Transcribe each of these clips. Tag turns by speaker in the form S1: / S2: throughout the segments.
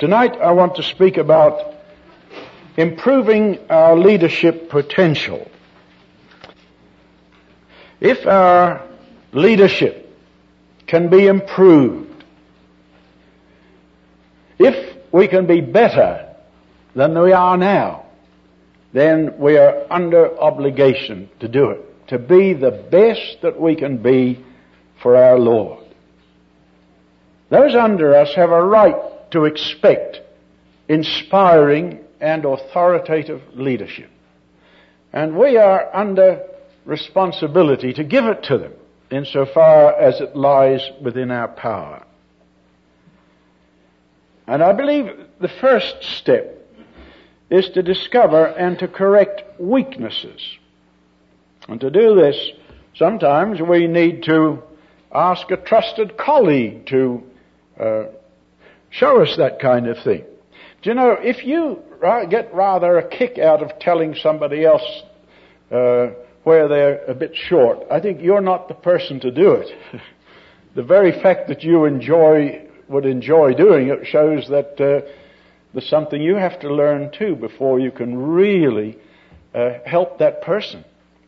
S1: Tonight I want to speak about improving our leadership potential. If our leadership can be improved, if we can be better than we are now, then we are under obligation to do it, to be the best that we can be for our Lord. Those under us have a right to expect inspiring and authoritative leadership. And we are under responsibility to give it to them insofar as it lies within our power. And I believe the first step is to discover and to correct weaknesses. And to do this, sometimes we need to ask a trusted colleague to show us that kind of thing. Do you know, if you get rather a kick out of telling somebody else where they're a bit short, I think you're not the person to do it. The very fact that you would enjoy doing it shows that there's something you have to learn too before you can really help that person.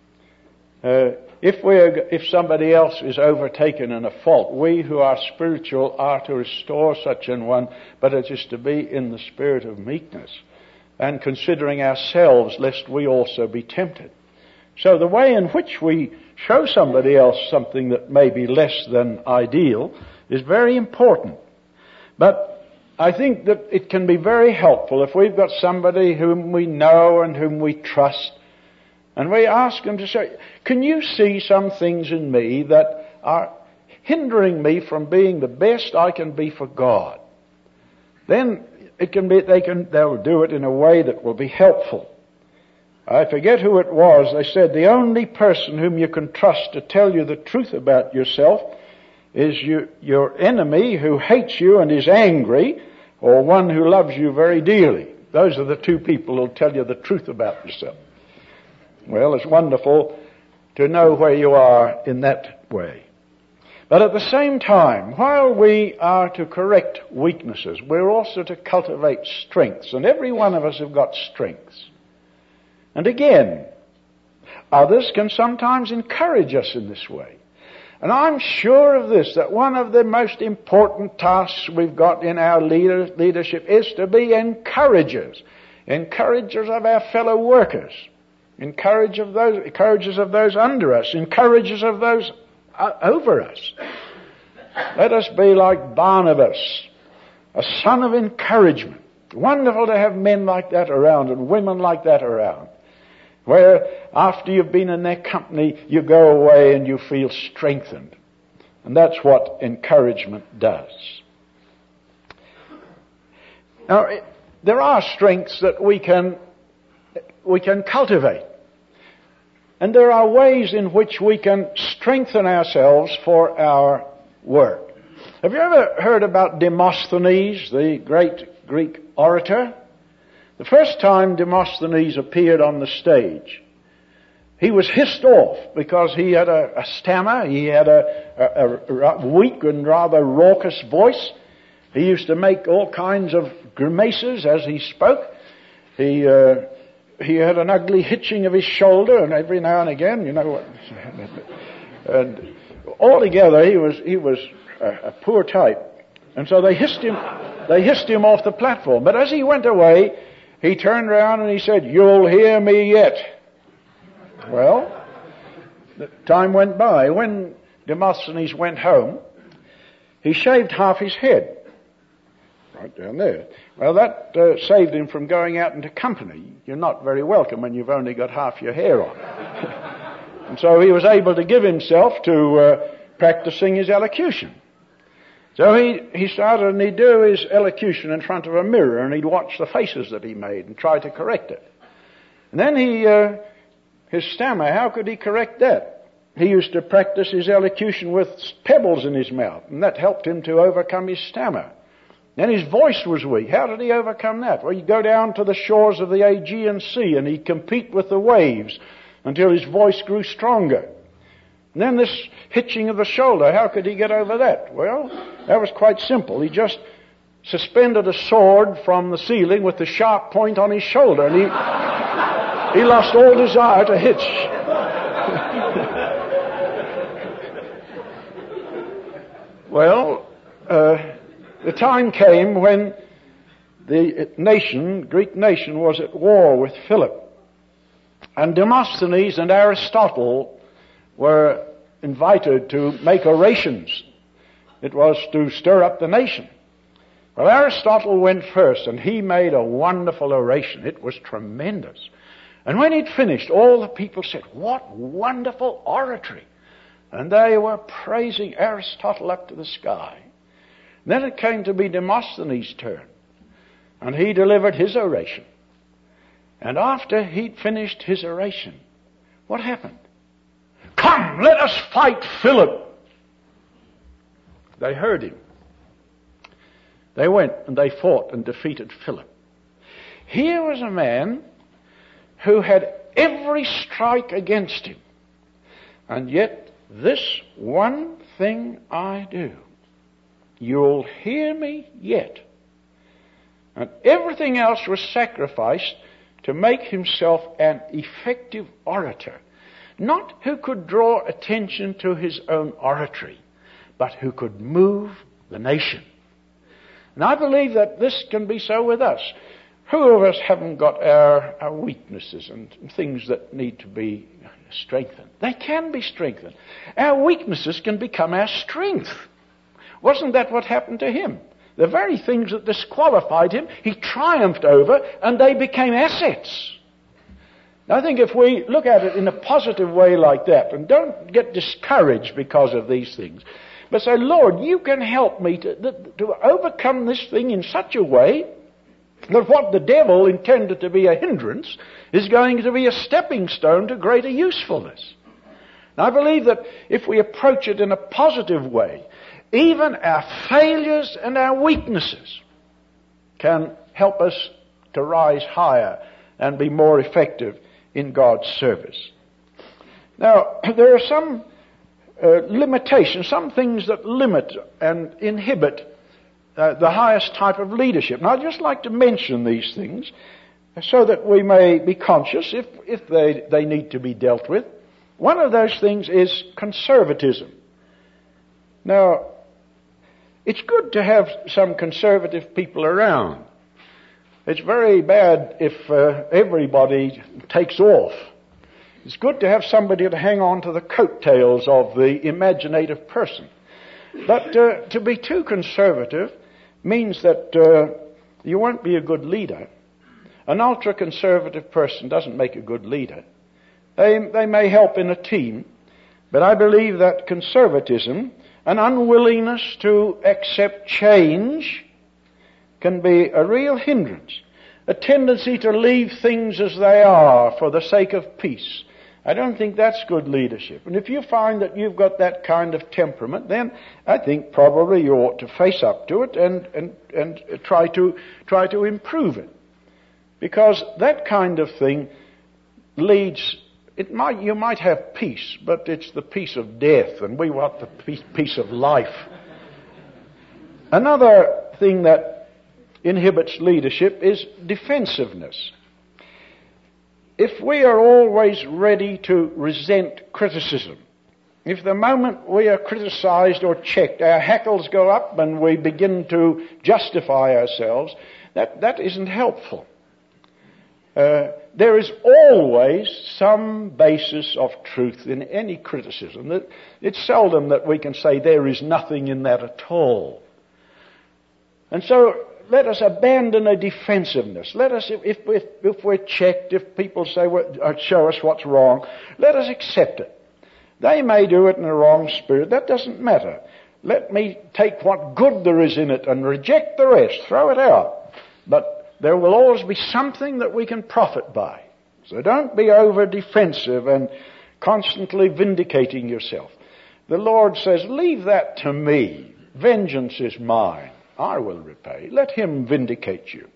S1: If somebody else is overtaken in a fault, we who are spiritual are to restore such an one, but it is to be in the spirit of meekness and considering ourselves lest we also be tempted. So the way in which we show somebody else something that may be less than ideal is very important. But I think that it can be very helpful if we've got somebody whom we know and whom we trust, and we ask them to say, can you see some things in me that are hindering me from being the best I can be for God? Then they'll do it in a way that will be helpful. I forget who it was. They said the only person whom you can trust to tell you the truth about yourself is your enemy who hates you and is angry, or one who loves you very dearly. Those are the two people who'll tell you the truth about yourself. Well, it's wonderful to know where you are in that way. But at the same time, while we are to correct weaknesses, we're also to cultivate strengths. And every one of us have got strengths. And again, others can sometimes encourage us in this way. And I'm sure of this, that one of the most important tasks we've got in our leadership is to be encouragers. Encouragers of our fellow workers. Encouragers of those under us. Encouragers of those over us. Let us be like Barnabas, a son of encouragement. Wonderful to have men like that around and women like that around, where after you've been in their company, you go away and you feel strengthened. And that's what encouragement does. Now, there are strengths that we can cultivate. And there are ways in which we can strengthen ourselves for our work. Have you ever heard about Demosthenes, the great Greek orator? The first time Demosthenes appeared on the stage, he was hissed off because he had a stammer. He had a weak and rather raucous voice. He used to make all kinds of grimaces as he spoke. He had an ugly hitching of his shoulder, and every now and again, and altogether he was a poor type. And so they hissed him off the platform. But as he went away, he turned around and he said, "You'll hear me yet." Well, the time went by. When Demosthenes went home, he shaved half his head. Right down there. Well, that saved him from going out into company. You're not very welcome when you've only got half your hair on. And so he was able to give himself to practicing his elocution. So he started, and he'd do his elocution in front of a mirror, and he'd watch the faces that he made and try to correct it. And then his stammer, how could he correct that? He used to practice his elocution with pebbles in his mouth, and that helped him to overcome his stammer. Then his voice was weak. How did he overcome that? Well, he'd go down to the shores of the Aegean Sea, and he'd compete with the waves until his voice grew stronger. And then this hitching of the shoulder, how could he get over that? Well, that was quite simple. He just suspended a sword from the ceiling with the sharp point on his shoulder, and he lost all desire to hitch. Well, the time came when the Greek nation, was at war with Philip. And Demosthenes and Aristotle were invited to make orations. It was to stir up the nation. Well, Aristotle went first, and he made a wonderful oration. It was tremendous. And when he'd finished, all the people said, "What wonderful oratory!" And they were praising Aristotle up to the sky. Then it came to be Demosthenes' turn, and he delivered his oration. And after he'd finished his oration, what happened? "Come, let us fight Philip." They heard him. They went and they fought and defeated Philip. Here was a man who had every strike against him, and yet this one thing I do, you'll hear me yet. And everything else was sacrificed to make himself an effective orator. Not who could draw attention to his own oratory, but who could move the nation. And I believe that this can be so with us. Who of us haven't got our weaknesses and things that need to be strengthened? They can be strengthened. Our weaknesses can become our strength. Wasn't that what happened to him? The very things that disqualified him, he triumphed over, and they became assets. Now, I think if we look at it in a positive way like that, and don't get discouraged because of these things, but say, "Lord, you can help me to overcome this thing in such a way that what the devil intended to be a hindrance is going to be a stepping stone to greater usefulness." Now, I believe that if we approach it in a positive way, even our failures and our weaknesses can help us to rise higher and be more effective in God's service. Now, there are some limitations, some things that limit and inhibit the highest type of leadership. And I'd just like to mention these things so that we may be conscious if they need to be dealt with. One of those things is conservatism. Now, it's good to have some conservative people around. It's very bad if everybody takes off. It's good to have somebody to hang on to the coattails of the imaginative person. But to be too conservative means that you won't be a good leader. An ultra-conservative person doesn't make a good leader. They may help in a team, but I believe that conservatism, an unwillingness to accept change, can be a real hindrance. A tendency to leave things as they are for the sake of peace. I don't think that's good leadership. And if you find that you've got that kind of temperament, then I think probably you ought to face up to it and try to improve it. Because that kind of thing leads, you might have peace, but it's the peace of death, and we want the peace of life. Another thing that inhibits leadership is defensiveness. If we are always ready to resent criticism, if the moment we are criticized or checked, our hackles go up and we begin to justify ourselves, that isn't helpful. There is always some basis of truth in any criticism. It's seldom that we can say there is nothing in that at all. And so let us abandon a defensiveness. Let us, if we're checked, if people say, show us what's wrong, let us accept it. They may do it in a wrong spirit. That doesn't matter. Let me take what good there is in it and reject the rest. Throw it out. But there will always be something that we can profit by. So don't be over defensive and constantly vindicating yourself. The Lord says, leave that to me. Vengeance is mine. I will repay. Let him vindicate you.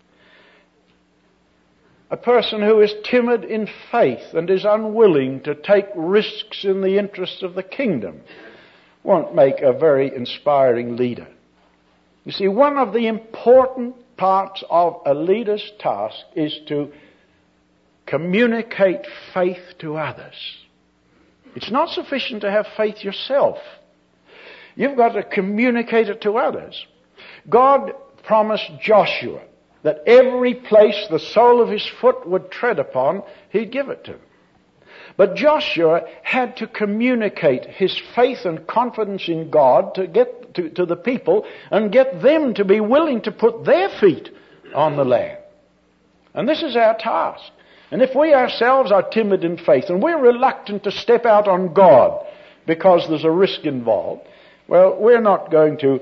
S1: A person who is timid in faith and is unwilling to take risks in the interests of the kingdom won't make a very inspiring leader. You see, one of the important parts of a leader's task is to communicate faith to others. It's not sufficient to have faith yourself. You've got to communicate it to others. God promised Joshua that every place the sole of his foot would tread upon, he'd give it to him. But Joshua had to communicate his faith and confidence in God to get to the people and get them to be willing to put their feet on the land. And this is our task. And if we ourselves are timid in faith and we're reluctant to step out on God because there's a risk involved, well, we're not going to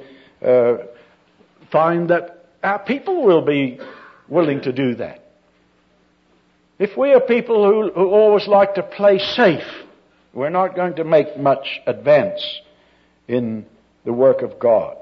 S1: find that our people will be willing to do that. If we are people who always like to play safe, we're not going to make much advance in the work of God.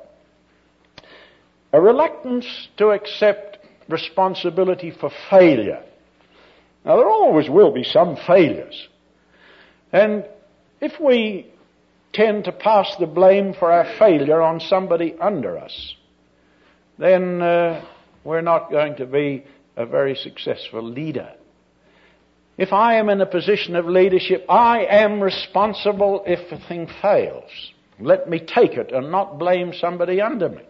S1: A reluctance to accept responsibility for failure. Now, there always will be some failures. And if we tend to pass the blame for our failure on somebody under us, then we're not going to be a very successful leader. If I am in a position of leadership, I am responsible if a thing fails. Let me take it and not blame somebody under me.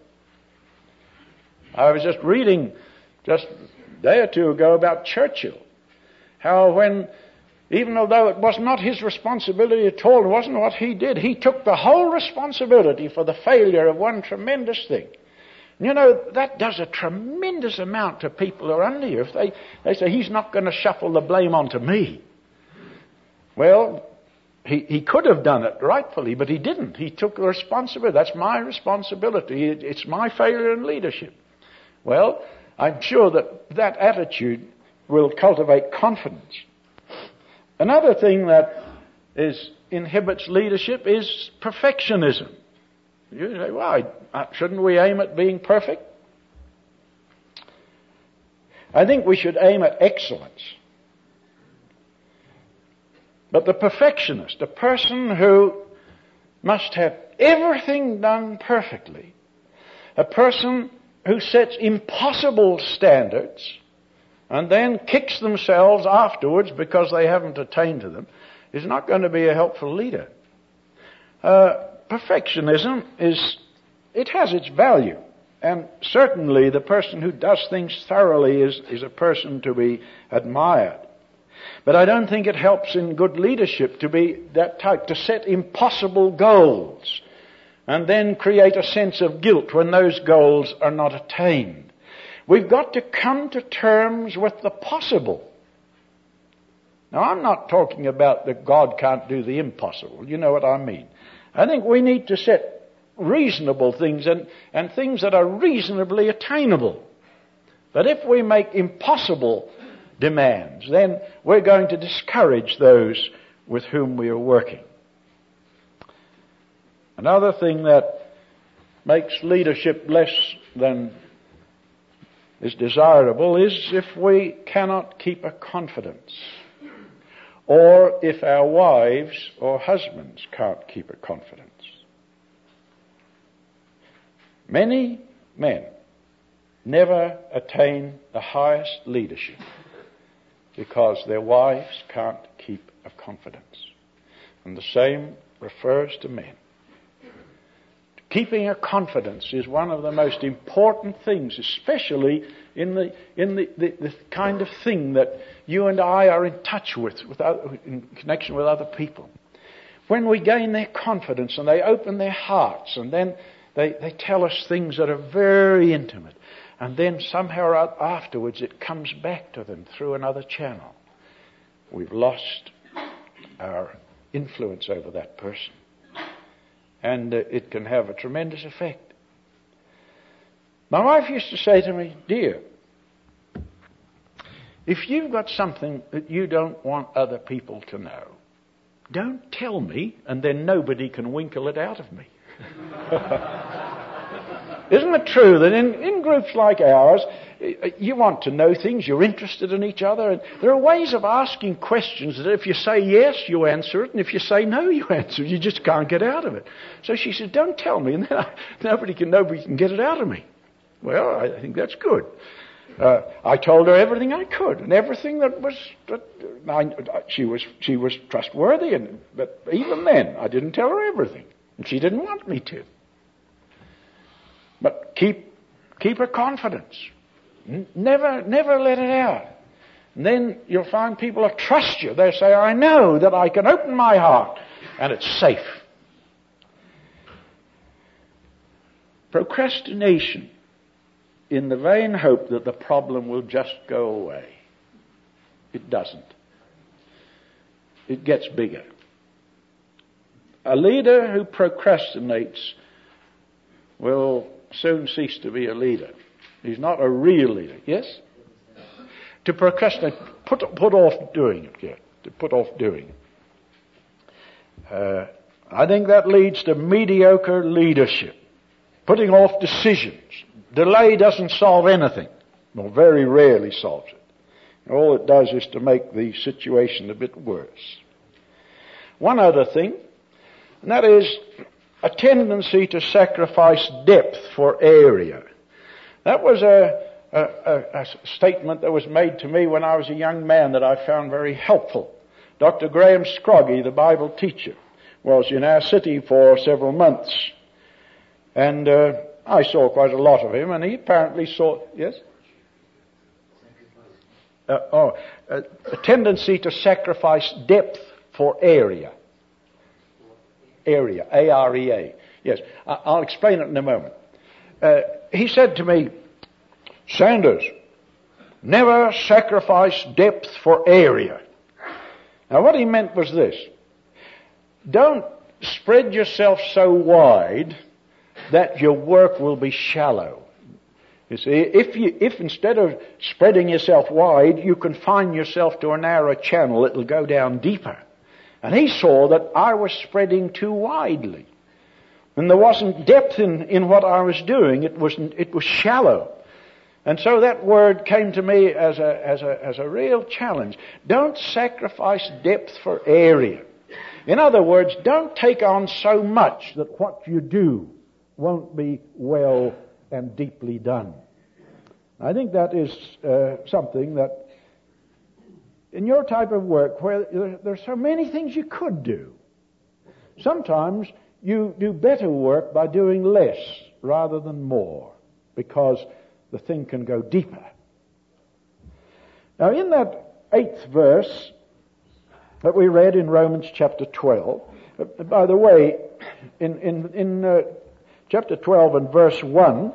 S1: I was just reading just a day or two ago about Churchill. How when, even although it was not his responsibility at all, it wasn't what he did, he took the whole responsibility for the failure of one tremendous thing. You know, that does a tremendous amount to people who are under you. If they say, he's not going to shuffle the blame onto me. Well, he could have done it rightfully, but he didn't. He took the responsibility. That's my responsibility. It's my failure in leadership. Well, I'm sure that attitude will cultivate confidence. Another thing that inhibits leadership is perfectionism. You say, well, shouldn't we aim at being perfect? I think we should aim at excellence. But the perfectionist, a person who must have everything done perfectly, a person who sets impossible standards and then kicks themselves afterwards because they haven't attained to them, is not going to be a helpful leader. Perfectionism it has its value. And certainly the person who does things thoroughly is a person to be admired. But I don't think it helps in good leadership to be that type, to set impossible goals and then create a sense of guilt when those goals are not attained. We've got to come to terms with the possible. Now, I'm not talking about that God can't do the impossible. You know what I mean. I think we need to set reasonable things and things that are reasonably attainable. But if we make impossible demands, then we're going to discourage those with whom we are working. Another thing that makes leadership less than is desirable is if we cannot keep a confidence, or if our wives or husbands can't keep a confidence. Many men never attain the highest leadership because their wives can't keep a confidence. And the same refers to men. Keeping a confidence is one of the most important things, especially in the kind of thing that you and I are in touch with in connection with other people. When we gain their confidence and they open their hearts and then they tell us things that are very intimate, and then somehow or afterwards it comes back to them through another channel, we've lost our influence over that person. And it can have a tremendous effect. My wife used to say to me, dear, if you've got something that you don't want other people to know, don't tell me, and then nobody can winkle it out of me. Isn't it true that in groups like ours, you want to know things, you're interested in each other, and there are ways of asking questions that if you say yes, you answer it, and if you say no, you answer it. You just can't get out of it. So she said, don't tell me, and then nobody can get it out of me. Well, I think that's good. I told her everything I could, and everything she was trustworthy, but even then, I didn't tell her everything, and she didn't want me to. But keep her confidence. Never let it out. And then you'll find people will trust you. They'll say, I know that I can open my heart, and it's safe. Procrastination, in the vain hope that the problem will just go away. It doesn't. It gets bigger. A leader who procrastinates will soon cease to be a leader. He's not a real leader. Yes? To procrastinate, put off doing it. Yeah, to put off doing it. I think that leads to mediocre leadership. Putting off decisions. Delay doesn't solve anything, or very rarely solves it. All it does is to make the situation a bit worse. One other thing, and that is a tendency to sacrifice depth for area. That was a statement that was made to me when I was a young man that I found very helpful. Dr. Graham Scroggie, the Bible teacher, was in our city for several months. And I saw quite a lot of him, and he apparently saw... Yes? A tendency to sacrifice depth for area. Area, A-R-E-A. Yes, I'll explain it in a moment. He said to me, Sanders, never sacrifice depth for area. Now what he meant was this. Don't spread yourself so wide that your work will be shallow. You see, if instead of spreading yourself wide, you confine yourself to a narrow channel, it'll go down deeper. And he saw that I was spreading too widely. And there wasn't depth in what I was doing. It was shallow. And so that word came to me as a real challenge. Don't sacrifice depth for area. In other words, don't take on so much that what you do won't be well and deeply done. I think that is something that in your type of work where there's so many things you could do, sometimes you do better work by doing less rather than more, because the thing can go deeper. Now in that 8th verse that we read in Romans chapter 12, by the way, in chapter 12 and verse 1,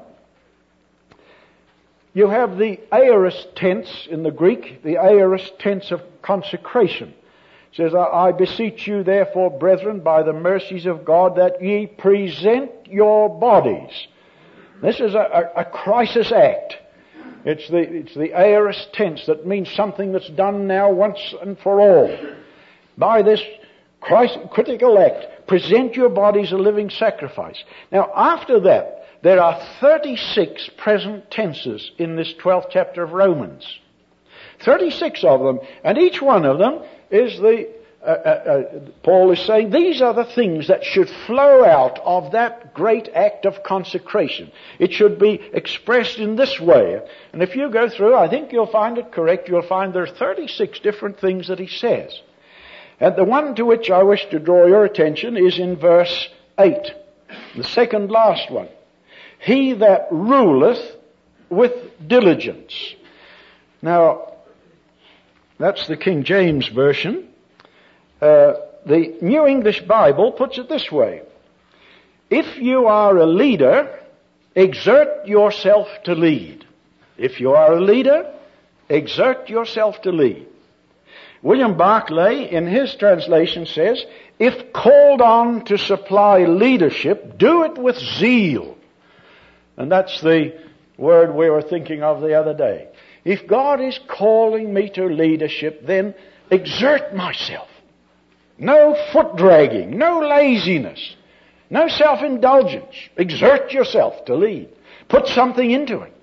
S1: you have the aorist tense in the Greek, the aorist tense of consecration. It says, I beseech you therefore, brethren, by the mercies of God, that ye present your bodies. This is a crisis act. It's the aorist tense that means something that's done now once and for all. By this critical act, present your bodies a living sacrifice. Now after that, there are 36 present tenses in this 12th chapter of Romans. 36 of them, and each one of them is Paul is saying, these are the things that should flow out of that great act of consecration. It should be expressed in this way. And if you go through, I think you'll find it correct. You'll find there are 36 different things that he says. And the one to which I wish to draw your attention is in verse 8, the second last one. He that ruleth with diligence. Now, that's the King James Version. The New English Bible puts it this way. If you are a leader, exert yourself to lead. If you are a leader, exert yourself to lead. William Barclay, in his translation, says, if called on to supply leadership, do it with zeal. And that's the word we were thinking of the other day. If God is calling me to leadership, then exert myself. No foot dragging, no laziness, no self-indulgence. Exert yourself to lead. Put something into it.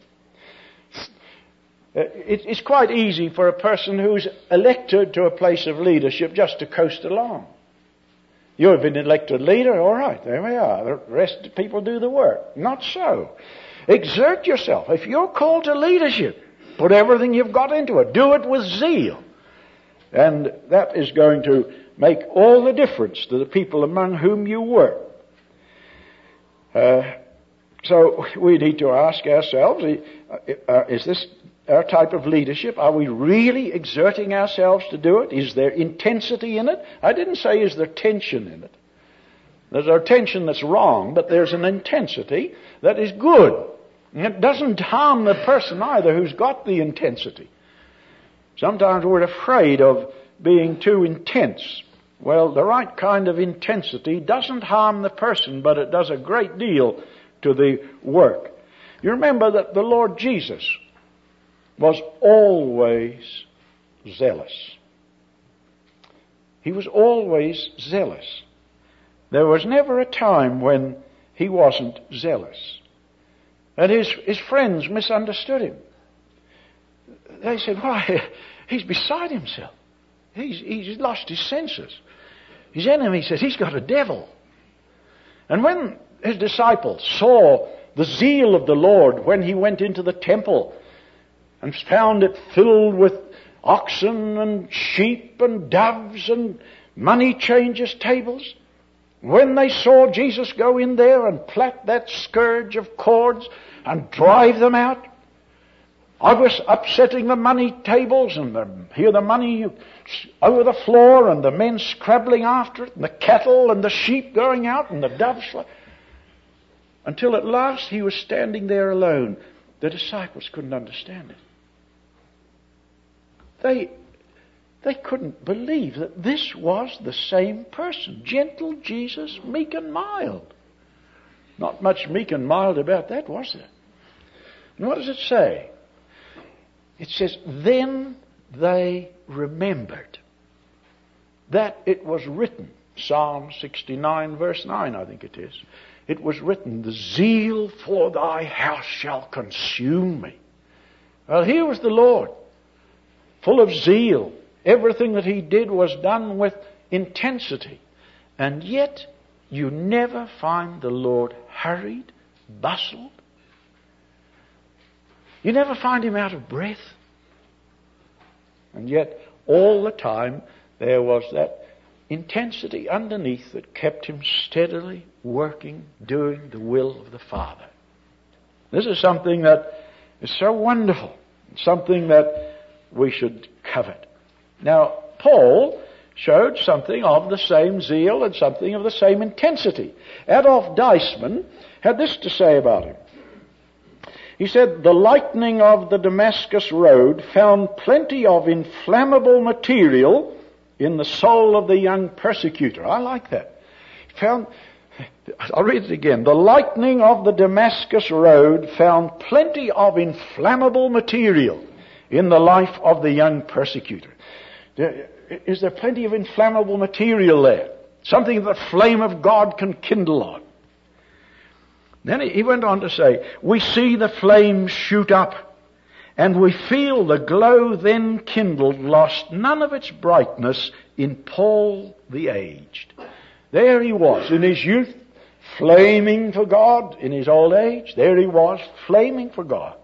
S1: It's quite easy for a person who's elected to a place of leadership just to coast along. You have been elected leader, all right, there we are. The rest of the people do the work. Not so. Exert yourself. If you're called to leadership, put everything you've got into it. Do it with zeal. And that is going to make all the difference to the people among whom you work. So we need to ask ourselves, is this our type of leadership? Are we really exerting ourselves to do it? Is there intensity in it? I didn't say is there tension in it. There's a tension that's wrong, but there's an intensity that is good. And it doesn't harm the person either who's got the intensity. Sometimes we're afraid of being too intense. Well, the right kind of intensity doesn't harm the person, but it does a great deal to the work. You remember that the Lord Jesus was always zealous. He was always zealous. There was never a time when he wasn't zealous. And his friends misunderstood him. They said, why, he's beside himself. He's lost his senses. His enemy says he's got a devil. And when his disciples saw the zeal of the Lord when he went into the temple and found it filled with oxen and sheep and doves and money changers' tables, when they saw Jesus go in there and plait that scourge of cords and drive them out, I was upsetting the money tables and hear the money over the floor and the men scrabbling after it and the cattle and the sheep going out and the doves until at last he was standing there alone. The disciples couldn't understand it. They couldn't believe that this was the same person. Gentle Jesus, meek and mild. Not much meek and mild about that, was there? And what does it say? It says, then they remembered that it was written. Psalm 69 verse 9, I think it is. It was written, the zeal for thy house shall consume me. Well, here was the Lord, full of zeal. Everything that he did was done with intensity. And yet, you never find the Lord hurried, bustled. You never find him out of breath. And yet, all the time, there was that intensity underneath that kept him steadily working, doing the will of the Father. This is something that is so wonderful, something that we should covet. Now, Paul showed something of the same zeal and something of the same intensity. Adolf Deisman had this to say about him. He said, the lightning of the Damascus Road found plenty of inflammable material in the soul of the young persecutor. I like that. I'll read it again. The lightning of the Damascus Road found plenty of inflammable material in the life of the young persecutor. Is there plenty of inflammable material there? Something the flame of God can kindle on. Then he went on to say, we see the flame shoot up, and we feel the glow then kindled lost none of its brightness in Paul the aged. There he was in his youth, flaming for God. In his old age, there he was, flaming for God.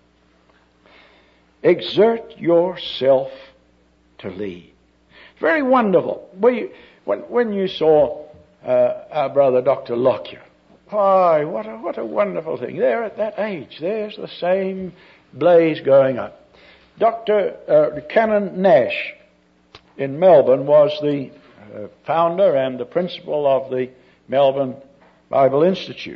S1: Exert yourself to lead. Very wonderful. When you saw our brother Dr. Lockyer, why, what a wonderful thing. There at that age, there's the same blaze going up. Dr. Canon Nash in Melbourne was the founder and the principal of the Melbourne Bible Institute.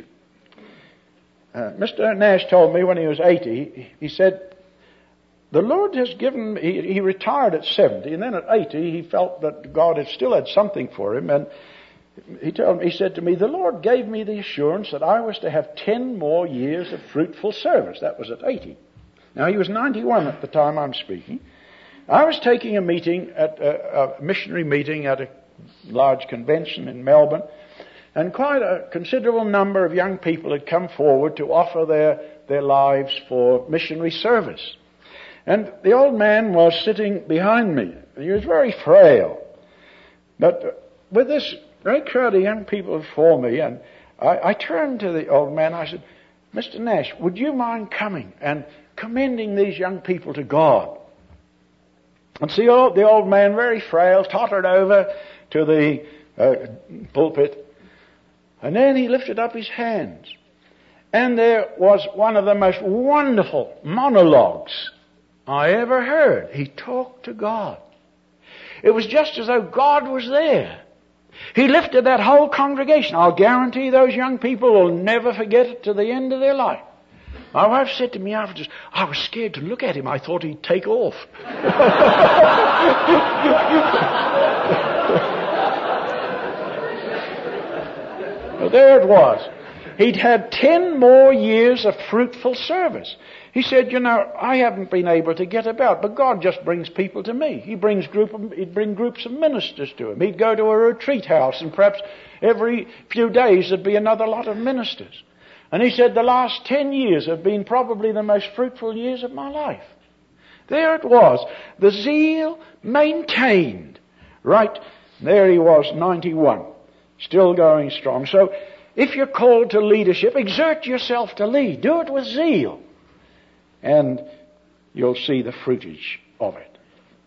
S1: Mr. Nash told me when he was 80, he said, the Lord has given, he retired at 70, and then at 80 he felt that God had still had something for him, and he said to me, the Lord gave me the assurance that I was to have 10 more years of fruitful service. That was at 80. Now he was 91 at the time I'm speaking. I was taking a meeting, a missionary meeting at a large convention in Melbourne, and quite a considerable number of young people had come forward to offer their their lives for missionary service. And the old man was sitting behind me. He was very frail. But with this great crowd of young people before me, and I turned to the old man, I said, Mr. Nash, would you mind coming and commending these young people to God? And see, the old man, very frail, tottered over to the pulpit, and then he lifted up his hands. And there was one of the most wonderful monologues I ever heard. He talked to God. It was just as though God was there. He lifted that whole congregation. I'll guarantee those young people will never forget it to the end of their life. My wife said to me afterwards, I was scared to look at him. I thought he'd take off. Well, there it was. He'd had 10 more years of fruitful service. He said, I haven't been able to get about, but God just brings people to me. He'd bring groups of ministers to him. He'd go to a retreat house, and perhaps every few days there'd be another lot of ministers. And he said, the last 10 years have been probably the most fruitful years of my life. There it was. The zeal maintained. Right there he was, 91. Still going strong. So, if you're called to leadership, exert yourself to lead. Do it with zeal. And you'll see the fruitage of it.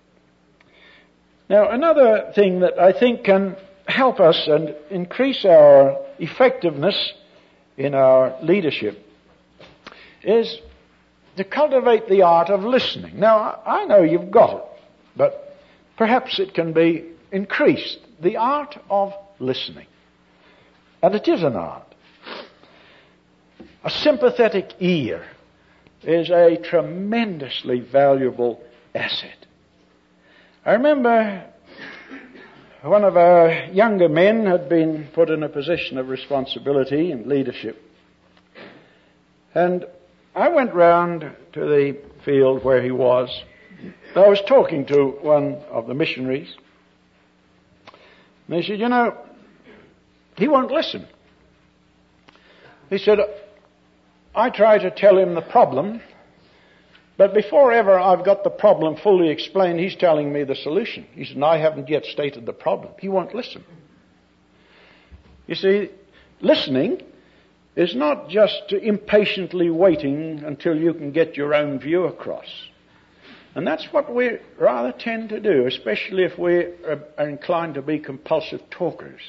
S1: Now, another thing that I think can help us and increase our effectiveness in our leadership is to cultivate the art of listening. Now, I know you've got it, but perhaps it can be increased. The art of listening. And it is an art. A sympathetic ear is a tremendously valuable asset. I remember one of our younger men had been put in a position of responsibility and leadership. And I went round to the field where he was. I was talking to one of the missionaries. And he said, he won't listen. He said, I try to tell him the problem, but before ever I've got the problem fully explained, he's telling me the solution. He said, I haven't yet stated the problem. He won't listen. You see, listening is not just impatiently waiting until you can get your own view across. And that's what we rather tend to do, especially if we are inclined to be compulsive talkers.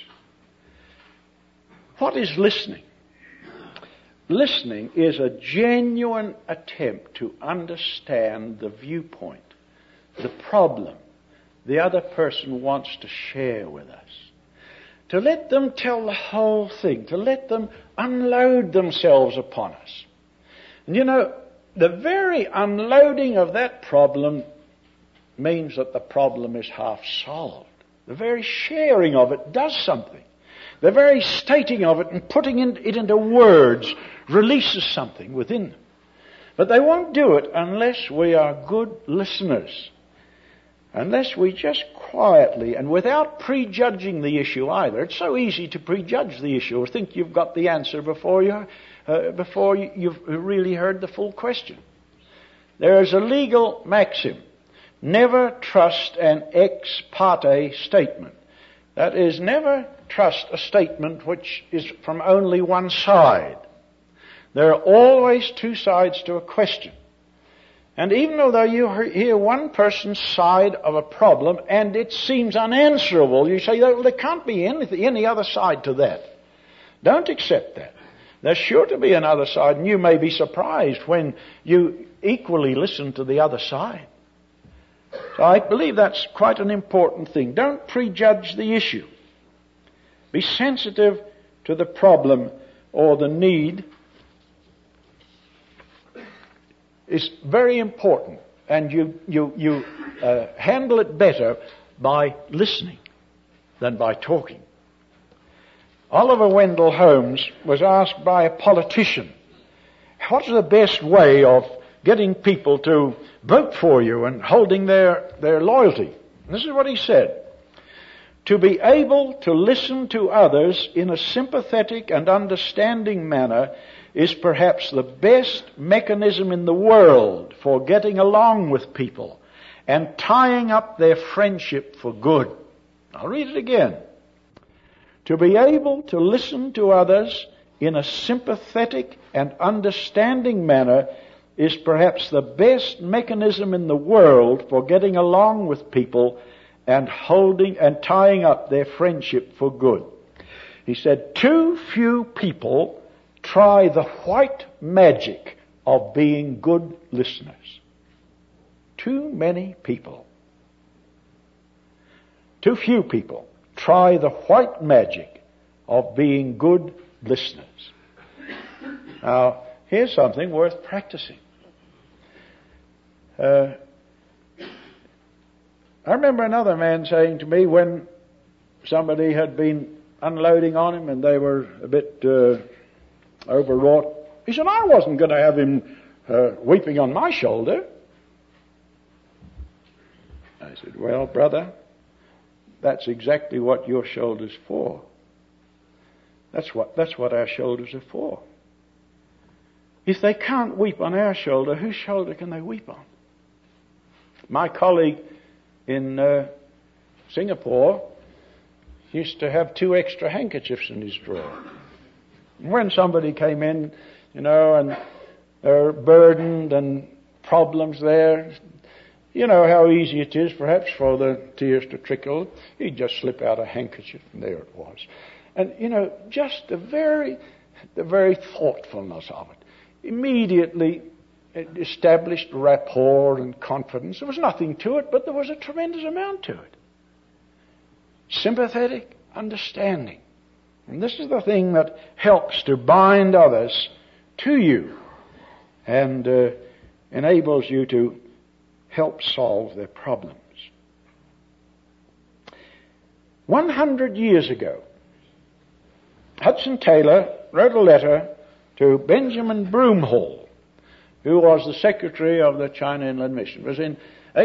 S1: What is listening? Listening is a genuine attempt to understand the viewpoint, the problem the other person wants to share with us. To let them tell the whole thing, to let them unload themselves upon us. And the very unloading of that problem means that the problem is half solved. The very sharing of it does something. The very stating of it and putting it into words releases something within them. But they won't do it unless we are good listeners. Unless we just quietly and without prejudging the issue either. It's so easy to prejudge the issue or think you've got the answer before you've really heard the full question. There is a legal maxim. Never trust an ex parte statement. That is, never trust a statement which is from only one side. There are always two sides to a question. And even though you hear one person's side of a problem and it seems unanswerable, you say, well, there can't be any other side to that. Don't accept that. There's sure to be another side, and you may be surprised when you equally listen to the other side. So I believe that's quite an important thing. Don't prejudge the issue. Be sensitive to the problem or the need. It's very important, and you handle it better by listening than by talking. Oliver Wendell Holmes was asked by a politician, what's the best way of getting people to vote for you and holding their loyalty? And this is what he said. To be able to listen to others in a sympathetic and understanding manner is perhaps the best mechanism in the world for getting along with people and tying up their friendship for good. I'll read it again. To be able to listen to others in a sympathetic and understanding manner is perhaps the best mechanism in the world for getting along with people and holding and tying up their friendship for good. He said, too few people try the white magic of being good listeners. Too many people. Too few people try the white magic of being good listeners. Now, here's something worth practicing. I remember another man saying to me when somebody had been unloading on him and they were a bit overwrought, he said, I wasn't going to have him weeping on my shoulder. I said, well, brother, that's exactly what your shoulder's for. That's what our shoulders are for. If they can't weep on our shoulder, whose shoulder can they weep on? My colleague in Singapore used to have 2 extra handkerchiefs in his drawer. When somebody came in, and they're burdened and problems there, you know how easy it is perhaps for the tears to trickle. He'd just slip out a handkerchief and there it was. And, just the very thoughtfulness of it immediately established rapport and confidence. There was nothing to it, but there was a tremendous amount to it. Sympathetic understanding. And this is the thing that helps to bind others to you and enables you to help solve their problems. 100 years ago, Hudson Taylor wrote a letter to Benjamin Broomhall, who was the secretary of the China Inland Mission. It was in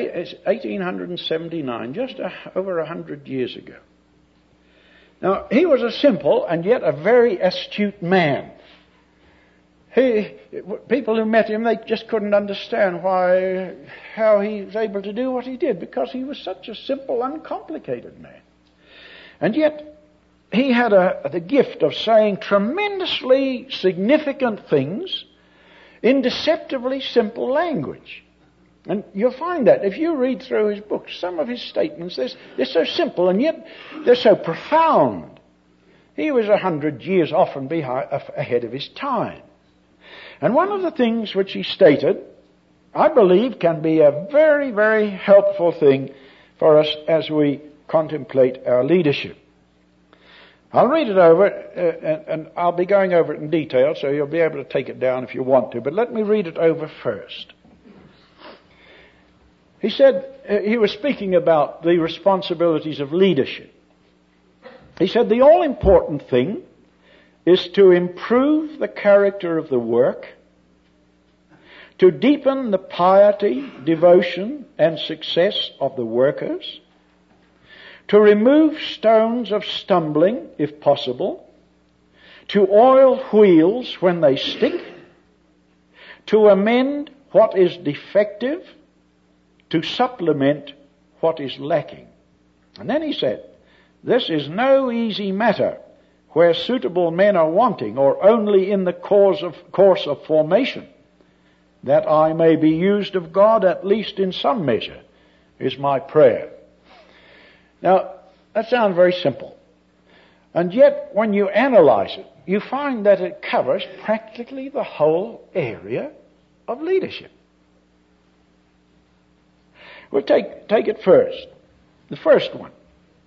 S1: 1879, just over 100 years ago. Now, he was a simple and yet a very astute man. People who met him, they just couldn't understand how he was able to do what he did, because he was such a simple, uncomplicated man. And yet, he had the gift of saying tremendously significant things in deceptively simple language. And you'll find that if you read through his books, some of his statements, they're so simple and yet they're so profound. He was 100 years often ahead of his time. And one of the things which he stated, I believe, can be a very, very helpful thing for us as we contemplate our leadership. I'll read it over, and I'll be going over it in detail, so you'll be able to take it down if you want to. But let me read it over first. He said, he was speaking about the responsibilities of leadership. He said, the all-important thing is to improve the character of the work, to deepen the piety, devotion, and success of the workers, to remove stones of stumbling, if possible, to oil wheels when they stick, to amend what is defective, to supplement what is lacking. And then he said, this is no easy matter where suitable men are wanting or only in the course of formation. That I may be used of God at least in some measure is my prayer. Now, that sounds very simple. And yet, when you analyze it, you find that it covers practically the whole area of leadership. We'll take it first. The first one.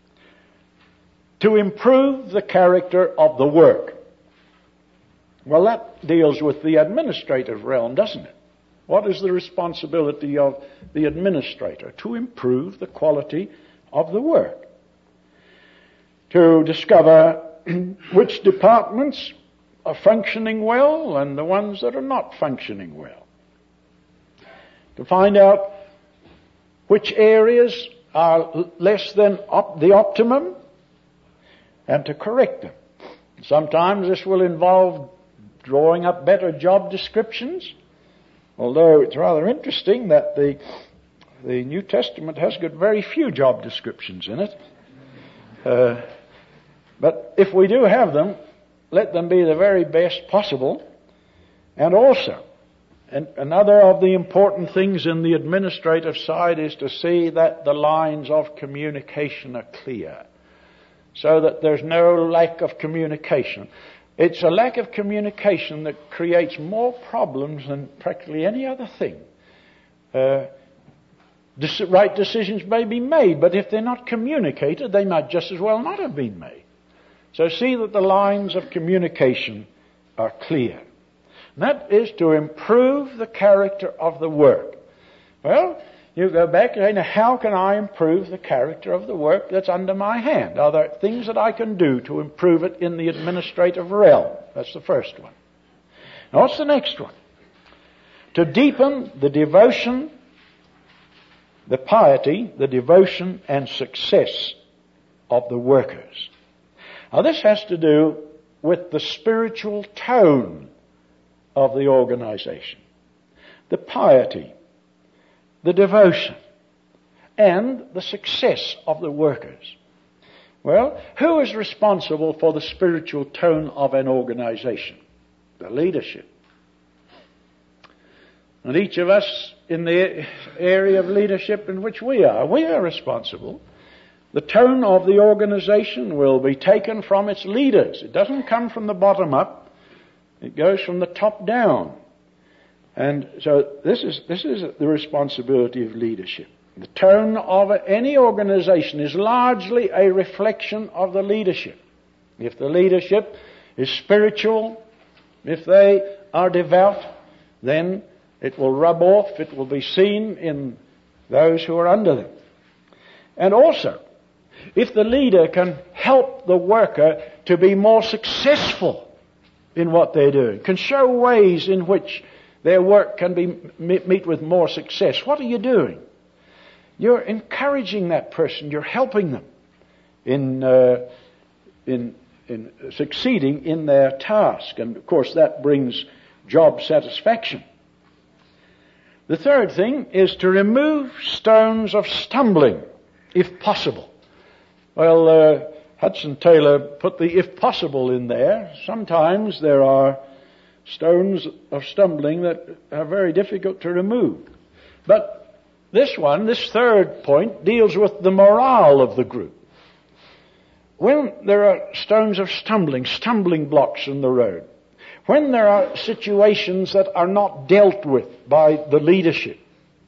S1: To improve the character of the work. Well, that deals with the administrative realm, doesn't it? What is the responsibility of the administrator? To improve the quality of the work. To discover which departments are functioning well and the ones that are not functioning well. To find out which areas are less than the optimum and to correct them. Sometimes this will involve drawing up better job descriptions. Although it's rather interesting that the New Testament has got very few job descriptions in it. But if we do have them, let them be the very best possible. And also, another of the important things in the administrative side is to see that the lines of communication are clear, so that there's no lack of communication. It's a lack of communication that creates more problems than practically any other thing. Right decisions may be made, but if they're not communicated, they might just as well not have been made. So see that the lines of communication are clear. And that is to improve the character of the work. Well, you go back and say, now how can I improve the character of the work that's under my hand? Are there things that I can do to improve it in the administrative realm? That's the first one. Now what's the next one? To deepen the devotion, the piety, the devotion and success of the workers. Now this has to do with the spiritual tone of the organization. The piety, the devotion, and the success of the workers. Well, who is responsible for the spiritual tone of an organization? The leadership. And each of us in the area of leadership in which we are responsible. The tone of the organization will be taken from its leaders. It doesn't come from the bottom up. It goes from the top down. And so this is the responsibility of leadership. The tone of any organization is largely a reflection of the leadership. If the leadership is spiritual, if they are devout, then it will rub off, it will be seen in those who are under them. And also, if the leader can help the worker to be more successful in what they're doing, can show ways in which their work can be meet with more success, what are you doing? You're encouraging that person, you're helping them in succeeding in their task. And of course that brings job satisfaction. The third thing is to remove stones of stumbling, if possible. Well, Hudson Taylor put the if possible in there. Sometimes there are stones of stumbling that are very difficult to remove. But this third point, deals with the morale of the group. When there are stones of stumbling blocks in the road, when there are situations that are not dealt with by the leadership,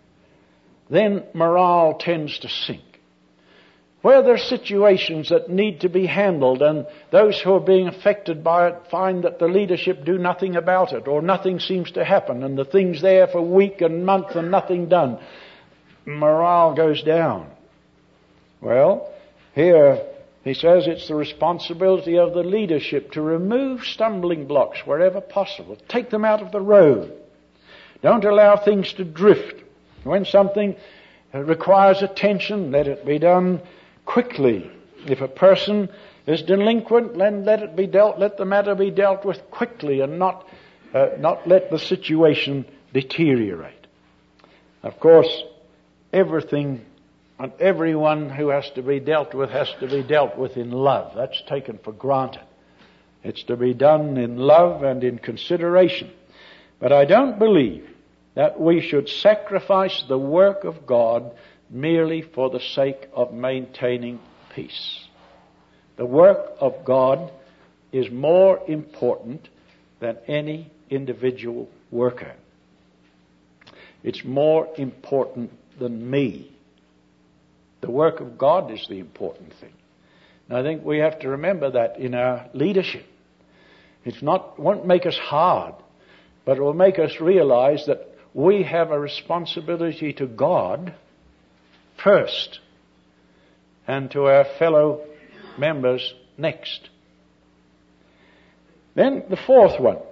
S1: then morale tends to sink. Where there are situations that need to be handled and those who are being affected by it find that the leadership do nothing about it, or nothing seems to happen and the thing's there for a week and month and nothing done, morale goes down. Well, here he says it's the responsibility of the leadership to remove stumbling blocks wherever possible. Take them out of the road. Don't allow things to drift. When something requires attention, let it be done quickly. If a person is delinquent, then let the matter be dealt with quickly and not let the situation deteriorate. Of course, everything and everyone who has to be dealt with has to be dealt with in love. That's taken for granted. It's to be done in love and in consideration. But I don't believe that we should sacrifice the work of God merely for the sake of maintaining peace. The work of God is more important than any individual worker. It's more important than me. The work of God is the important thing. And I think we have to remember that in our leadership. It won't make us hard, but it will make us realize that we have a responsibility to God first and to our fellow members next. Then the fourth one.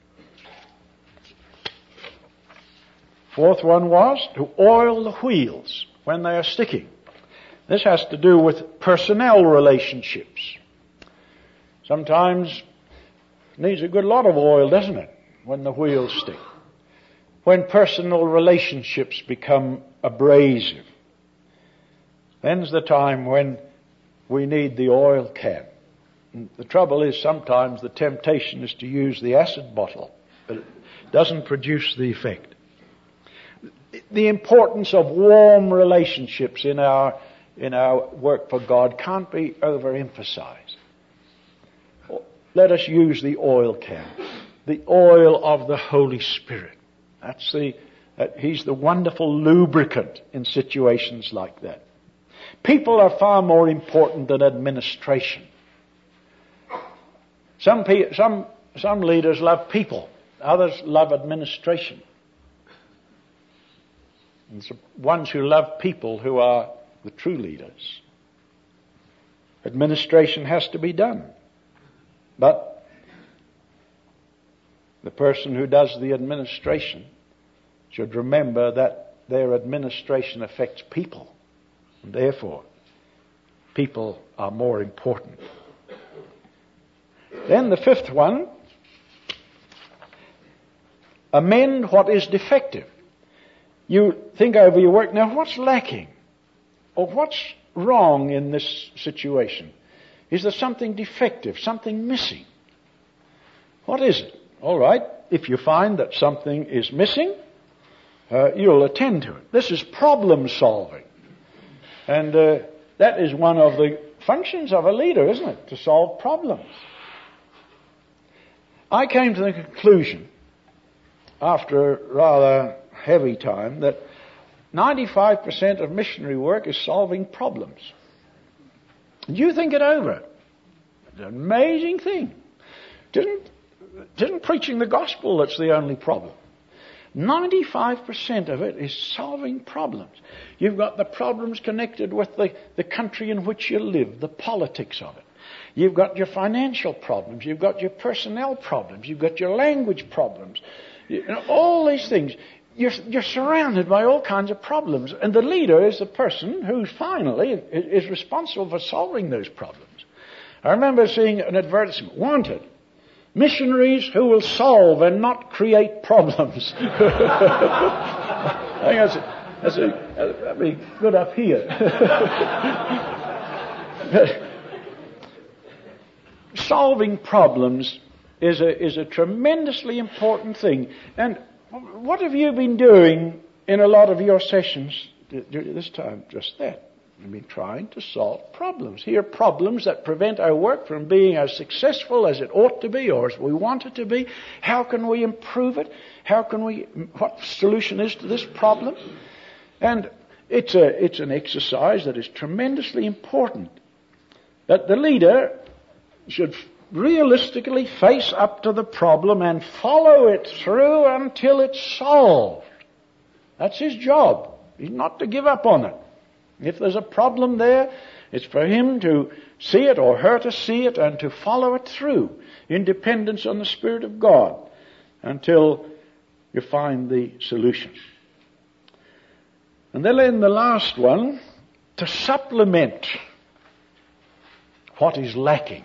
S1: Fourth one was to oil the wheels when they are sticking. This has to do with personnel relationships. Sometimes Needs a good lot of oil, doesn't it, when the wheels stick? When personal relationships become abrasive, then's the time when we need the oil can. And the trouble is sometimes the temptation is to use the acid bottle, but it doesn't produce the effect. The importance of warm relationships in our work for God can't be overemphasized. Let us use the oil can, the oil of the Holy Spirit. He's the wonderful lubricant in situations like that. People are far more important than administration. Some leaders love people, others love administration. And it's the ones who love people who are the true leaders. Administration has to be done. But the person who does the administration should remember that their administration affects people. And therefore, people are more important. Then the fifth one, amend what is defective. You think over your work, now what's lacking? Or what's wrong in this situation? Is there something defective, something missing? What is it? All right, if you find that something is missing, you'll attend to it. This is problem solving. And that is one of the functions of a leader, isn't it? To solve problems. I came to the conclusion, after a rather heavy time, that 95% of missionary work is solving problems. And you think it over. It's an amazing thing. It isn't preaching the gospel that's the only problem. 95% of it is solving problems. You've got the problems connected with the country in which you live, the politics of it. You've got your financial problems. You've got your personnel problems. You've got your language problems. All these things. You're surrounded by all kinds of problems. And the leader is the person who finally is responsible for solving those problems. I remember seeing an advertisement, wanted. Missionaries who will solve and not create problems. I think that'd be good up here. Solving problems is a tremendously important thing. And what have you been doing in a lot of your sessions this time? Just that. We've been trying to solve problems. Here are problems that prevent our work from being as successful as it ought to be or as we want it to be. How can we improve it? What solution is to this problem? And it's an exercise that is tremendously important. That the leader should realistically face up to the problem and follow it through until it's solved. That's his job. He's not to give up on it. If there's a problem there, it's for him to see it or her to see it and to follow it through in dependence on the Spirit of God until you find the solution. And then in the last one, to supplement what is lacking.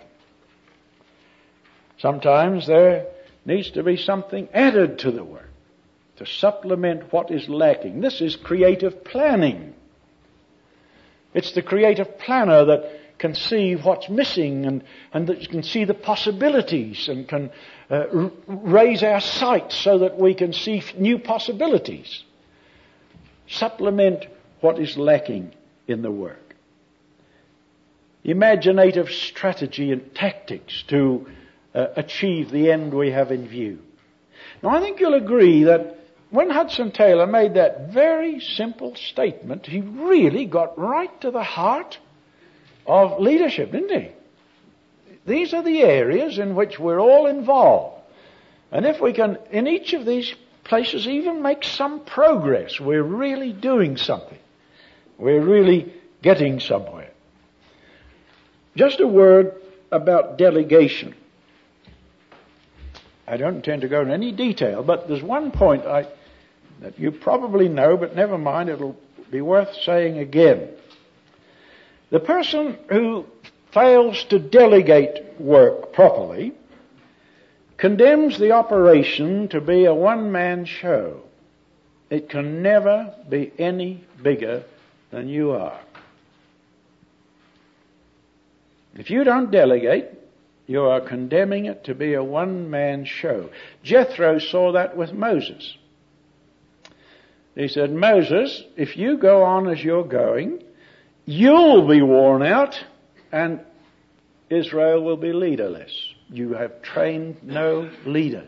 S1: Sometimes there needs to be something added to the work to supplement what is lacking. This is creative planning. It's the creative planner that can see what's missing and that can see the possibilities and can raise our sights so that we can see new possibilities. Supplement what is lacking in the work. Imaginative strategy and tactics to achieve the end we have in view. Now I think you'll agree that when Hudson Taylor made that very simple statement, he really got right to the heart of leadership, didn't he? These are the areas in which we're all involved. And if we can, in each of these places, even make some progress, we're really doing something. We're really getting somewhere. Just a word about delegation. I don't intend to go into any detail, but there's one point that you probably know, but never mind, it'll be worth saying again. The person who fails to delegate work properly condemns the operation to be a one-man show. It can never be any bigger than you are. If you don't delegate, you are condemning it to be a one-man show. Jethro saw that with Moses. He said, Moses, if you go on as you're going, you'll be worn out and Israel will be leaderless. You have trained no leaders.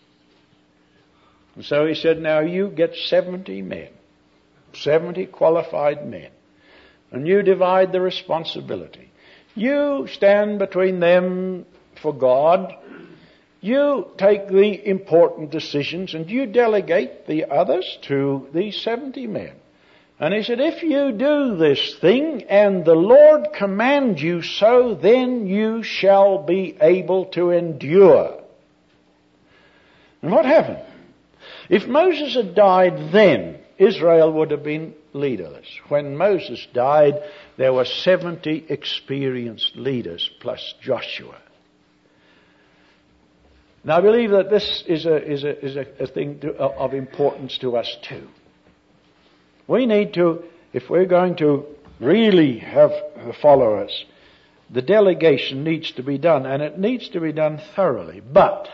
S1: And so he said, now you get 70 men, 70 qualified men, and you divide the responsibility. You stand between them for God. You take the important decisions and you delegate the others to these 70 men. And he said, if you do this thing and the Lord command you so, then you shall be able to endure. And what happened? If Moses had died then, Israel would have been leaderless. When Moses died, there were 70 experienced leaders plus Joshua. Now I believe that this is a thing of importance to us too. We need to, if we're going to really have followers, the delegation needs to be done, and it needs to be done thoroughly. But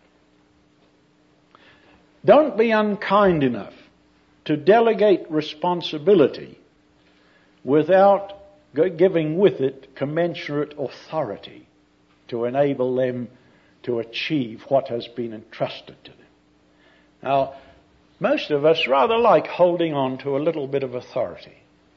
S1: don't be unkind enough to delegate responsibility without giving with it commensurate authority to enable them to achieve what has been entrusted to them. Now, most of us rather like holding on to a little bit of authority.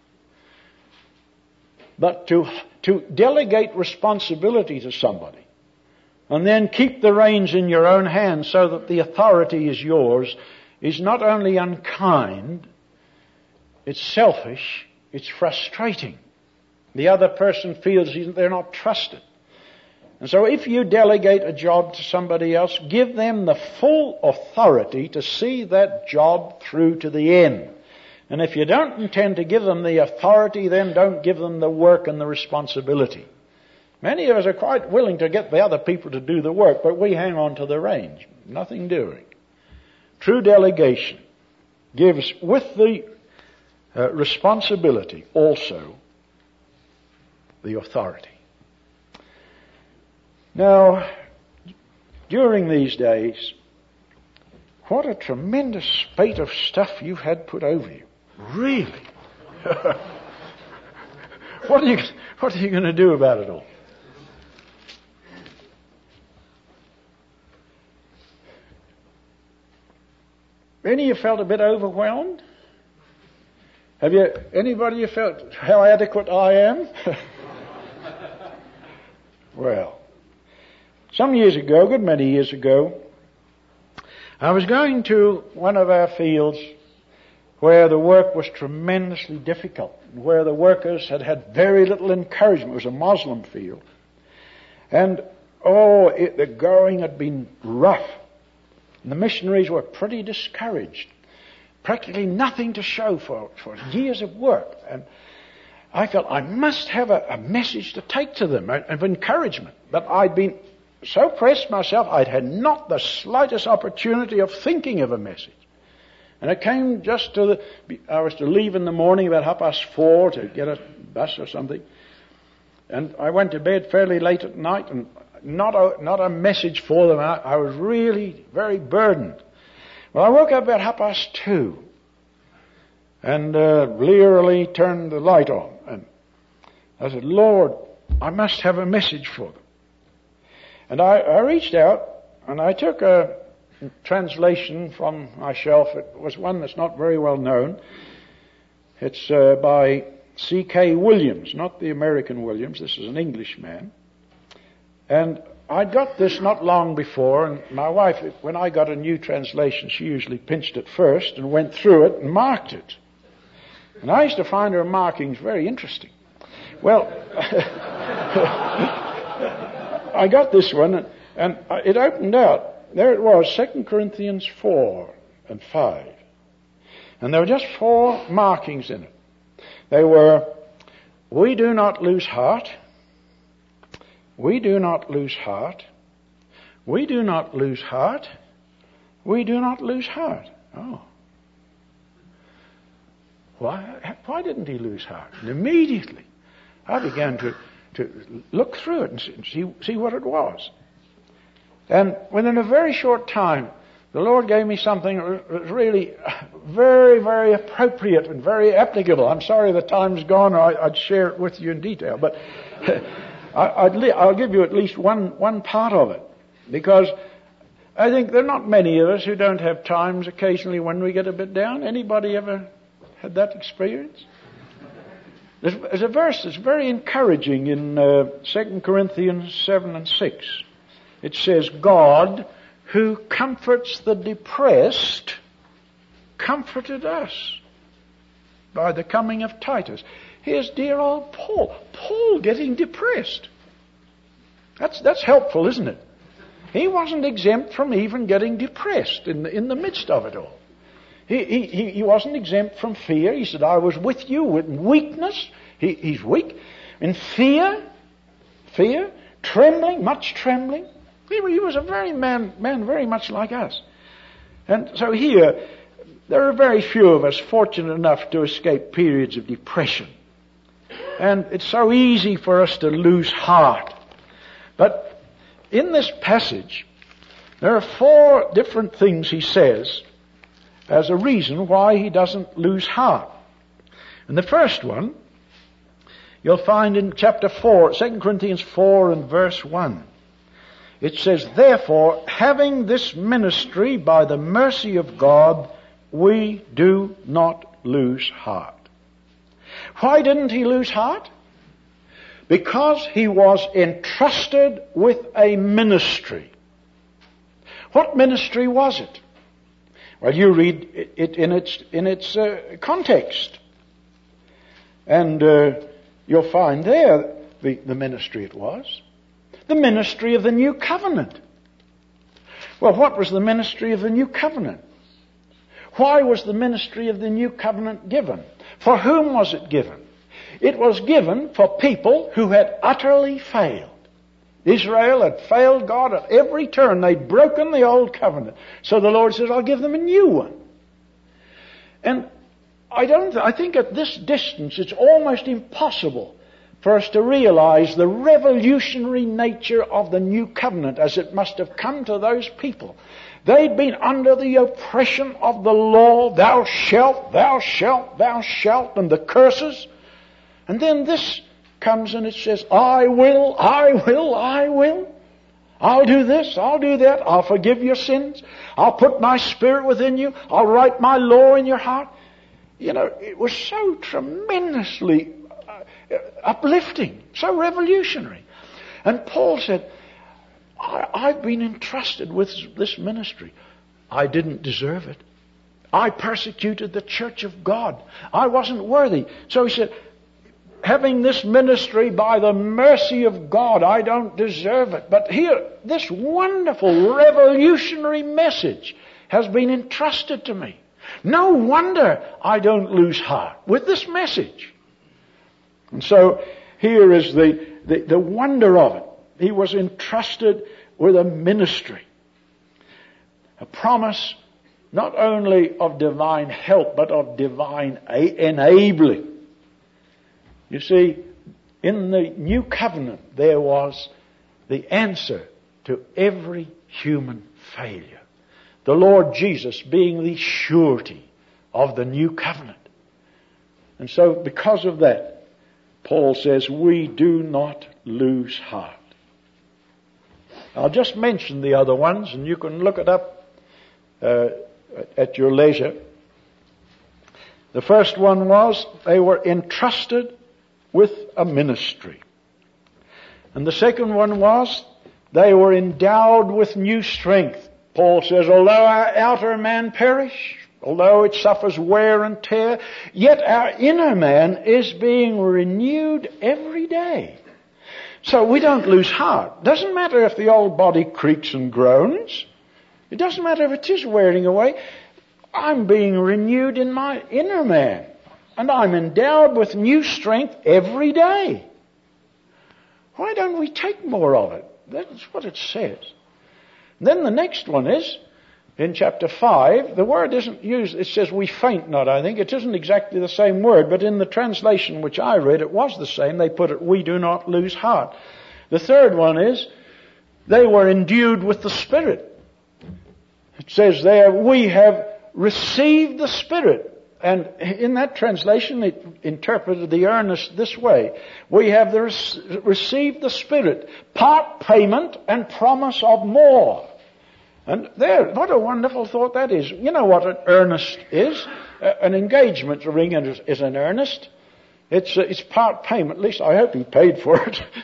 S1: But to delegate responsibility to somebody and then keep the reins in your own hands so that the authority is yours is not only unkind, it's selfish, it's frustrating. The other person feels they're not trusted. And so if you delegate a job to somebody else, give them the full authority to see that job through to the end. And if you don't intend to give them the authority, then don't give them the work and the responsibility. Many of us are quite willing to get the other people to do the work, but we hang on to the reins. Nothing doing. True delegation gives with the responsibility also the authority. Now, during these days, what a tremendous spate of stuff you've had put over you. Really? What are you going to do about it all? Any of you felt a bit overwhelmed? Have you, anybody you felt how adequate I am? Well, some years ago, a good many years ago, I was going to one of our fields where the work was tremendously difficult, where the workers had had very little encouragement. It was a Muslim field. And, the going had been rough. And the missionaries were pretty discouraged. Practically nothing to show for years of work. And I felt I must have a message to take to them, of encouragement. But I'd been so pressed myself, I'd had not the slightest opportunity of thinking of a message. And it came just I was to leave in the morning about 4:30 to get a bus or something. And I went to bed fairly late at night, and not a message for them. I was really very burdened. Well, I woke up about 2:30 and blearily turned the light on. And I said, Lord, I must have a message for them. And I reached out and I took a translation from my shelf. It was one that's not very well known. It's by C.K. Williams, not the American Williams. This is an English man. And I'd got this not long before, and my wife, when I got a new translation, she usually pinched it first and went through it and marked it. And I used to find her markings very interesting. Well, I got this one, and it opened out. There it was, 2 Corinthians 4 and 5. And there were just 4 markings in it. They were, we do not lose heart. We do not lose heart. We do not lose heart. We do not lose heart. Oh. Why didn't he lose heart? And immediately I began to look through it and see what it was. And within a very short time, the Lord gave me something really very, very appropriate and very applicable. I'm sorry the time's gone, or I'd share it with you in detail, but I'll give you at least one part of it, because I think there are not many of us who don't have times occasionally when we get a bit down. Anybody ever had that experience? There's a verse that's very encouraging in 2 Corinthians 7 and 6. It says, God, who comforts the depressed, comforted us by the coming of Titus. Here's dear old Paul. Paul getting depressed. That's helpful, isn't it? He wasn't exempt from even getting depressed in the midst of it all. He wasn't exempt from fear. He said, I was with you in weakness. He's weak. In fear, trembling, much trembling. He was a very man very much like us. And so here, there are very few of us fortunate enough to escape periods of depression. And it's so easy for us to lose heart. But in this passage, there are 4 different things he says as a reason why he doesn't lose heart. And the first one, you'll find in chapter 4, 2 Corinthians 4 and verse 1. It says, therefore, having this ministry by the mercy of God, we do not lose heart. Why didn't he lose heart? Because he was entrusted with a ministry. What ministry was it? Well, you read it in its context. And you'll find there the ministry it was. The ministry of the new covenant. Well, what was the ministry of the new covenant? Why was the ministry of the new covenant given? For whom was it given? It was given for people who had utterly failed. Israel had failed God at every turn. They'd broken the old covenant. So the Lord says, I'll give them a new one. And I think at this distance it's almost impossible for us to realize the revolutionary nature of the new covenant as it must have come to those people. They'd been under the oppression of the law, thou shalt, thou shalt, thou shalt, and the curses. And then this comes and it says, I will. I'll do this, I'll do that, I'll forgive your sins, I'll put my spirit within you, I'll write my law in your heart. You know, it was so tremendously uplifting, so revolutionary. And Paul said, I've been entrusted with this ministry. I didn't deserve it. I persecuted the church of God. I wasn't worthy. So he said, having this ministry by the mercy of God, I don't deserve it. But here, this wonderful revolutionary message has been entrusted to me. No wonder I don't lose heart with this message. And so here is the wonder of it. He was entrusted with a ministry. A promise not only of divine help, but of divine enabling. You see, in the new covenant, there was the answer to every human failure. The Lord Jesus being the surety of the new covenant. And so because of that, Paul says, we do not lose heart. I'll just mention the other ones, and you can look it up at your leisure. The first one was they were entrusted with a ministry. And the second one was they were endowed with new strength. Paul says, although our outer man perish, although it suffers wear and tear, yet our inner man is being renewed every day. So we don't lose heart. Doesn't matter if the old body creaks and groans. It doesn't matter if it is wearing away. I'm being renewed in my inner man. And I'm endowed with new strength every day. Why don't we take more of it? That's what it says. Then the next one is, in chapter 5, the word isn't used, it says we faint not, I think. It isn't exactly the same word, but in the translation which I read, it was the same. They put it, we do not lose heart. The third one is, they were endued with the Spirit. It says there, we have received the Spirit. And in that translation, it interpreted the earnest this way. We have received the Spirit, part payment and promise of more. And there, what a wonderful thought that is. You know what an earnest is? An engagement ring is an earnest. It's part payment. At least I hope he paid for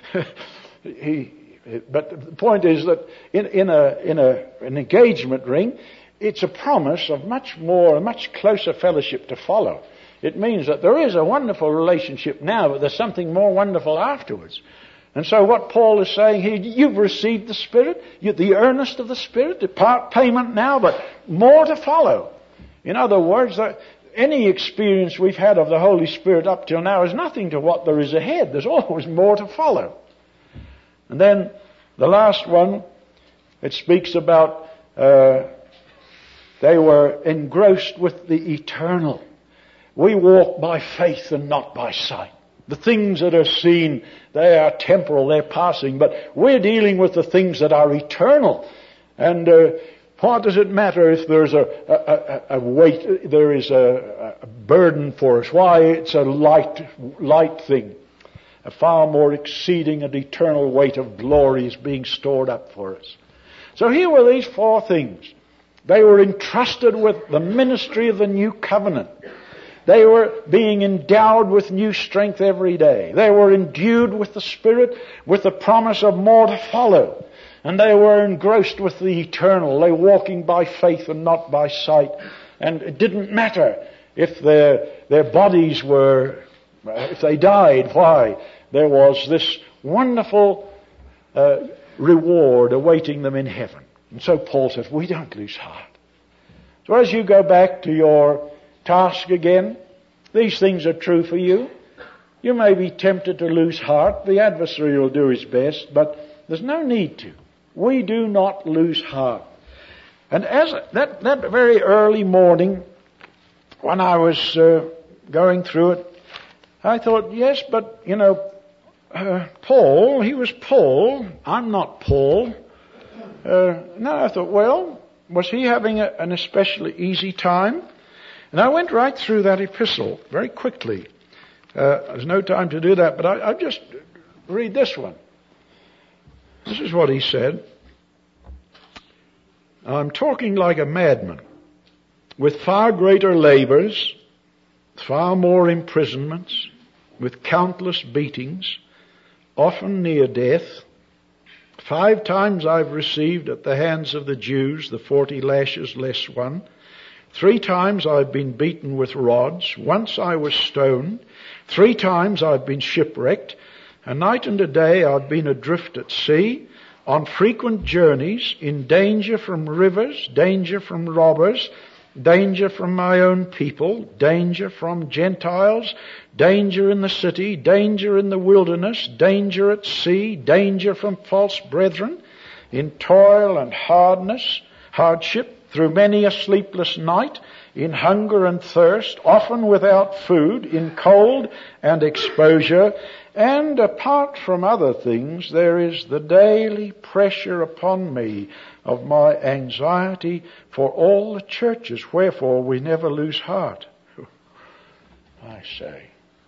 S1: it. But the point is that in an engagement ring, it's a promise of much more, a much closer fellowship to follow. It means that there is a wonderful relationship now, but there's something more wonderful afterwards. And so what Paul is saying here, you've received the Spirit, the earnest of the Spirit, the part payment now, but more to follow. In other words, any experience we've had of the Holy Spirit up till now is nothing to what there is ahead. There's always more to follow. And then the last one, it speaks about they were engrossed with the eternal. We walk by faith and not by sight. The things that are seen, they are temporal, they're passing, but we're dealing with the things that are eternal. And what does it matter if there's a weight, there is a burden for us? Why, it's a light thing. A far more exceeding and eternal weight of glory is being stored up for us. So here were these four things. They were entrusted with the ministry of the new covenant. They were being endowed with new strength every day. They were endued with the Spirit, with the promise of more to follow. And they were engrossed with the eternal. They were walking by faith and not by sight. And it didn't matter if their bodies were, if they died. Why? There was this wonderful reward awaiting them in heaven. And so Paul says, we don't lose heart. So as you go back to your task again, these things are true for you. You may be tempted to lose heart. The adversary will do his best, but there's no need to. We do not lose heart. And as that very early morning, when I was going through it, I thought, yes, but, Paul, he was Paul. I'm not Paul. No, I thought, well, was he having an especially easy time? And I went right through that epistle very quickly. There's no time to do that, but I just read this one. This is what he said. I'm talking like a madman, with far greater labors, far more imprisonments, with countless beatings, often near death. 5 times I've received at the hands of the Jews the 40 lashes less one. 3 times I've been beaten with rods. Once I was stoned. 3 times I've been shipwrecked. A night and a day I've been adrift at sea, on frequent journeys, in danger from rivers, danger from robbers, danger from my own people, danger from Gentiles, danger in the city, danger in the wilderness, danger at sea, danger from false brethren, in toil and hardship, through many a sleepless night, in hunger and thirst, often without food, in cold and exposure, and apart from other things, there is the daily pressure upon me of my anxiety for all the churches, wherefore we never lose heart. I say,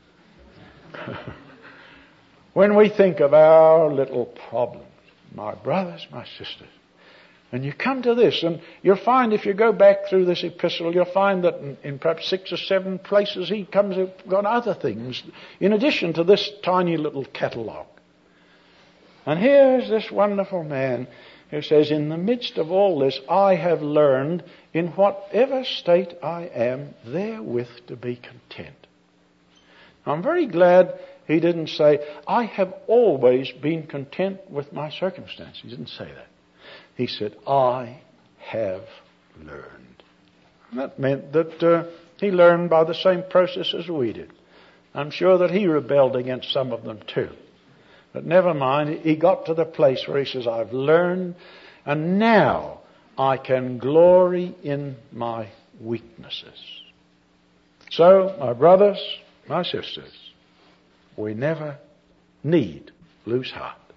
S1: when we think of our little problems, my brothers, my sisters, and you come to this, and you'll find if you go back through this epistle, you'll find that in perhaps 6 or 7 places he comes got other things in addition to this tiny little catalogue. And here's this wonderful man who says, in the midst of all this, I have learned in whatever state I am therewith to be content. I'm very glad he didn't say, I have always been content with my circumstance. He didn't say that. He said, I have learned. And that meant that he learned by the same process as we did. I'm sure that he rebelled against some of them too. But never mind, he got to the place where he says, I've learned And now I can glory in my weaknesses. So, my brothers, my sisters, we never need lose heart.